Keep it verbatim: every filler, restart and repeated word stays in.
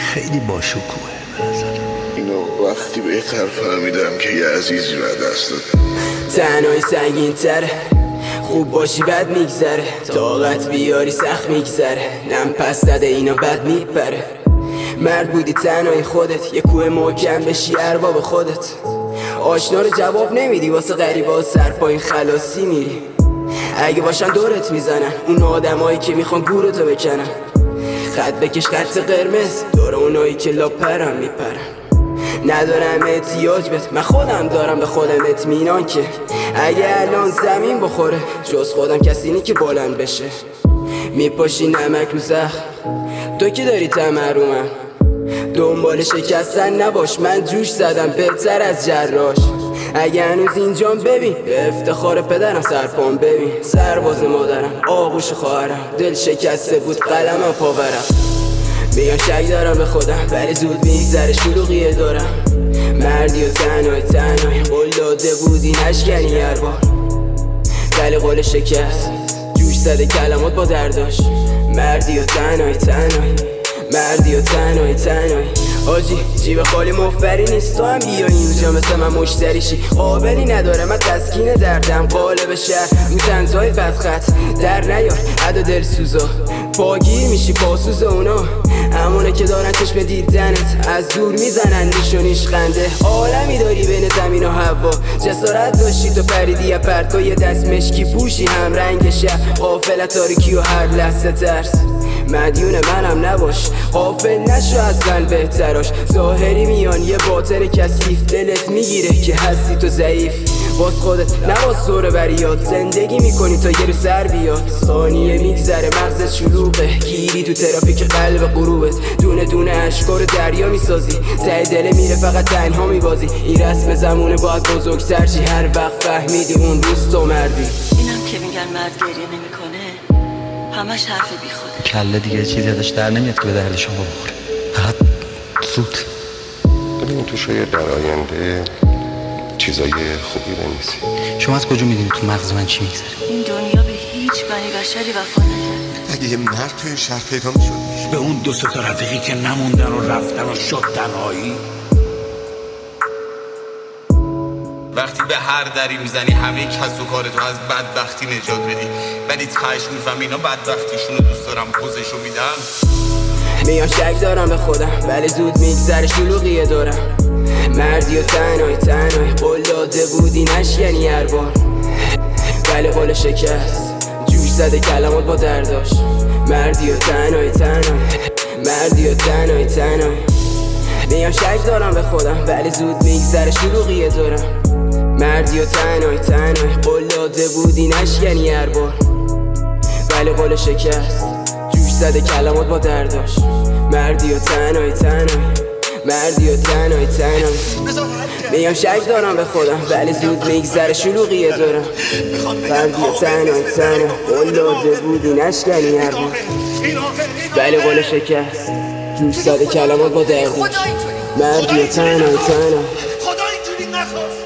خیلی باشکوهه به نظرم. اینو وقتی بهتر فهمیدم که یه عزیزی رو دست داد. تنهایی سنگین تره، خوب باشی بد میگذره، طاقت بیاری سخت میگذره، نم پس داده اینا بد میپره. مرد بودی تنهایی خودت، یه کوه محکم بشی ارباب خودت. آشنا رو جواب نمیدی، واسه غریبا سر پایین خلاصی میری. اگه باشن دورت میزنن اون آدمایی که میخوان گورتو بکنن. خط بکش خط قرمز دور اونایی که لاپرم میپرن. ندارم احتیاج بهت، من خودم دارم به خودم اطمینان که اگه الان زمین بخوره جز خودم کسی نی که بلند بشه. میپاشی نمک رو زخم، تو که داری طمع رو من. دنبال شکستن نباش، من جوش زدم بهتر از جراش. اگه هنوز اینجام ببین، به افتخار پدرم سرپام ببین. سرباز مادرم، آغوش خواهرم، دل شکسته بود قلمم پاورم. میگم شک دارم به خودم ولی زود میگذره شلوغیه دارم. مردی و تنهای تنهای قول داده بودی نشکنی هر بار، ولی قول شکست جوش زده کلمات با درداش. مردی و تنهای تنهای مردی و تنهای تنهای آجی جیب خالی مفبری نیست، تو هم بیا اینجا مثل من مشتریشی. قابلی نداره من تسکین دردم، قالب شهر رو تنزهای بدخط در نیار عدا دل سوزا. پاگیر میشی پاسوز اونا، همونه که دارن چشم دیدنت از دور میزنن نشونیش خنده. عالمی داری بین زمین و هوا، جسارت داشتی تو پریدی یا پرتو یه دست مشکی پوشی هم رنگ شهر. غافل تاریکی و هر لحظه ترس، مدیون منم نباش، غافل نشو از قلب بهتراش. ظاهری میان یه باطن کثیف، دلت میگیره که هستی تو ضعیف. باز خودت نباز دور بریاد، زندگی میکنی تا یه رو سر بیاد. ثانیه میگذره مغزت شلوغه، گیری تو ترافیک قلب غروبت. دونه دونه اشکار دریا میسازی، ته دل میره فقط تنها میبازی. این رسم زمونه باید بزرگتر چی، هر وقت فهمیدی اون روز تو مردی. اینم که میگن مرد گریه نمیکنه همش حرف بی خوده. کله دیگه چیزی ازش در نمیاد که به درد شما بخوره، فقط زود. ببین تو شاید در آینده چیزای خوبی بنویسی. شما از کجا میدونی تو مغز من چی میگذره؟ این دنیا به هیچ بنی بشری وفا نکرد. اگه یه مرد تو این شهر پیدا میشد، به اون دو سه تا رفیقی که نموندن و رفتن و شد تنهایی. وقتی به هر دری میزنی همه کس و کارتو از بدبختی نجات بدی، ولی تهش میفهمی اینا بدبختیشونو دوست دارم پوزشو میدن. میام شک دارم به خودم ولی زود میگذره شلوغیه دارم. مردی و تنهای تنهای قول داده بودی نشکنی هر بار، ولی قول شکست جوش زده کلمات با درداش. مردی و تنهای تنهای مردی و تنهای تنهای میام شک دارم به خودم ولی زود میگذره شلوغیه دارم. مردی و تنهای تنهای قول داده بودی نشکنی هر بار، ولی قول شکست جوش زده کلمات با درداش. مردی و تنهای تنهای مردی و تنهای تنهای میام شک دارم به خودم ولی زود میگذره شلوغیه دارم. مردی و تنهای تنهای قول داده بودی نشکنی هر بار، ولی قول شکست جوش زده کلمات با درداش. مردی و تنهای تنهای خدا اینجوری نکن.